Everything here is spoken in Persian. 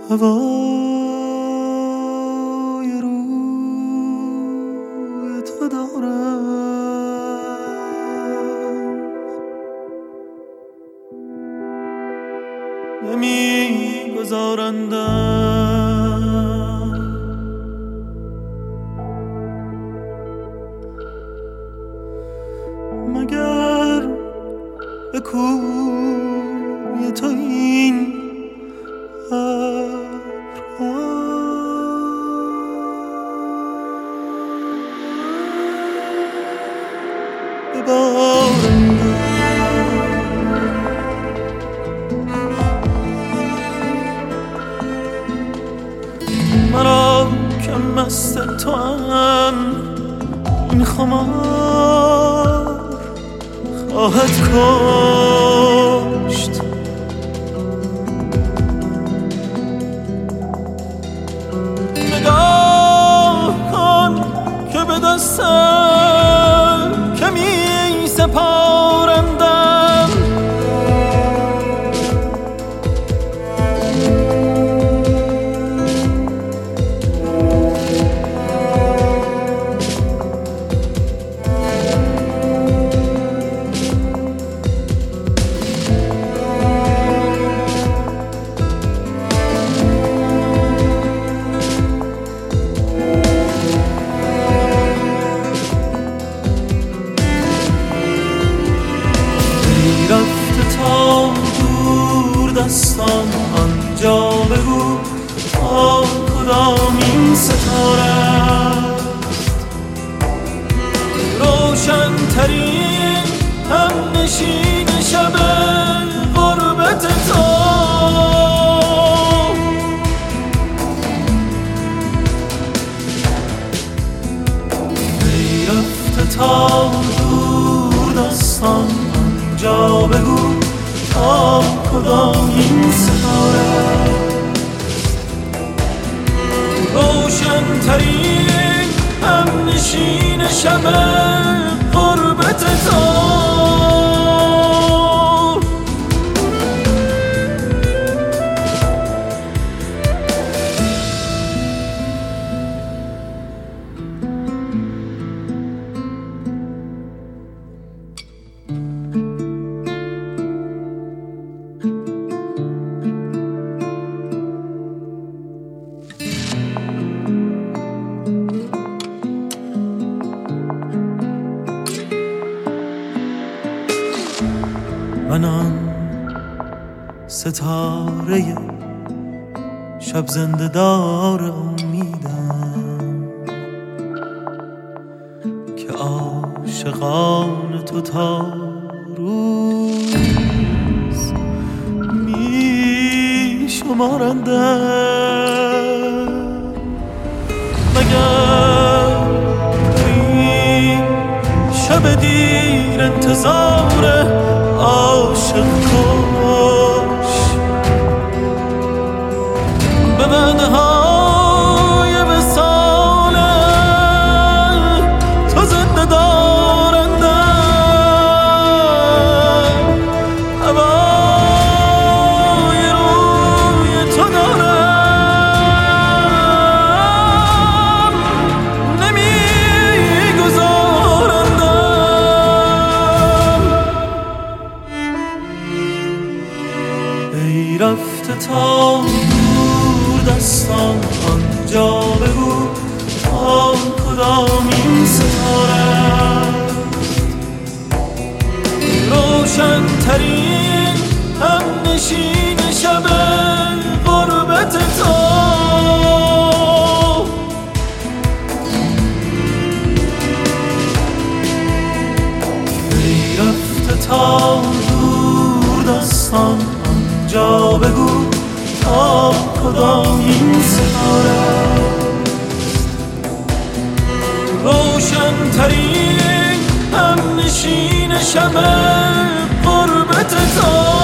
هوای روی تو دارم، نمیگذارندم مگر به کوی تو این مرا که مست تو هم این خمار خواهد کشت. نگاه کن که به دستم که می سپارندم، رفته تا دور دستان آنجا بگو تا کدام این ستاره روشن ترین هم نشین شب غربت تو. رفته تا دور دستان جا بگو تا کدام این ستاره روشن ترین هم نشین شب غربت تو. من آن ستاره شب زنده دار امیدم که عاشقان تو تا روز می شمارندم. مگر این شب دیر انتظار عاشق کش به وعده‌های وصال تو زنده دارندم. هوای روی تو دارم نمیگذارندم. ای رفته تا دور دستان آنجا بگو تا کدام این ستاره روشن ترین هم نشین شب غربت تو. ای رفته تا دور دستان آنجا بگو تا کدام این ستاره روشن ترین هم نشین شب غربت تو.